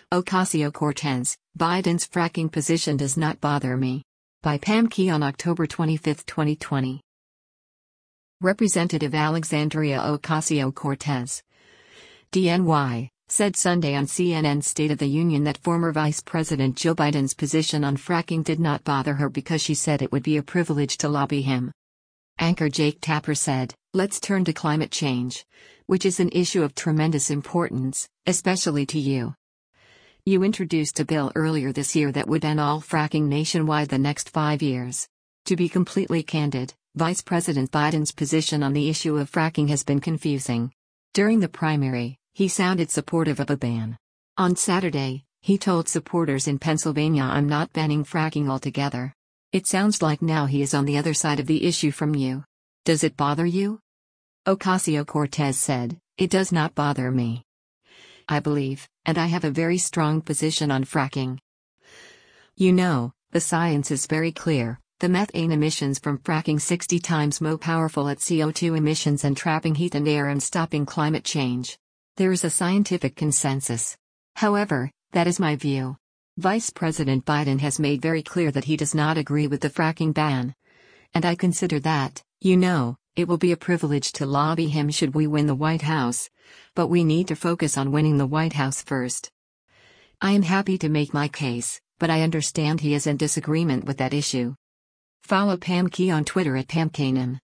Ocasio-Cortez, Biden's fracking position does not bother me. By Pam Key on October 25, 2020. Representative Alexandria Ocasio-Cortez, DNY, said Sunday on CNN's State of the Union that former Vice President Joe Biden's position on fracking did not bother her because she said it would be a privilege to lobby him. Anchor Jake Tapper said, "Let's turn to climate change, which is an issue of tremendous importance, especially to you. You introduced a bill earlier this year that would end all fracking nationwide the next 5 years. To be completely candid, Vice President Biden's position on the issue of fracking has been confusing. During the primary, he sounded supportive of a ban. On Saturday, he told supporters in Pennsylvania, 'I'm not banning fracking altogether.' It sounds like now he is on the other side of the issue from you. Does it bother you?" Ocasio-Cortez said, "It does not bother me. I believe, and I have a very strong position on fracking. You know, the science is very clear. The methane emissions from fracking 60 times more powerful at CO2 emissions and trapping heat and air and stopping climate change. There is a scientific consensus. However, that is my view. Vice President Biden has made very clear that he does not agree with the fracking ban. And I consider that, you know, it will be a privilege to lobby him should we win the White House. But we need to focus on winning the White House first. I am happy to make my case, but I understand he is in disagreement with that issue." Follow Pam Key on Twitter at PamKanem.